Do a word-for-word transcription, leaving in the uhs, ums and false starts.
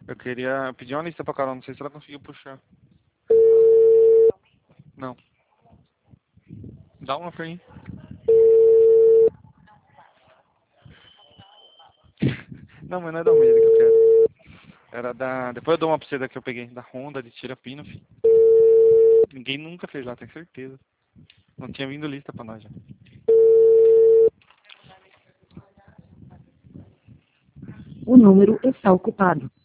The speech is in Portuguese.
Eu queria pedir uma lista pra Carol, não sei se ela conseguiu puxar. Não. Dá uma pra mim. Não, mas não é da Almeida que eu quero. Era da... Depois eu dou uma pra você da que eu peguei. Da Honda, de Tirapino, filho. Ninguém nunca fez lá, tenho certeza. Não tinha vindo lista pra nós já. O número está ocupado.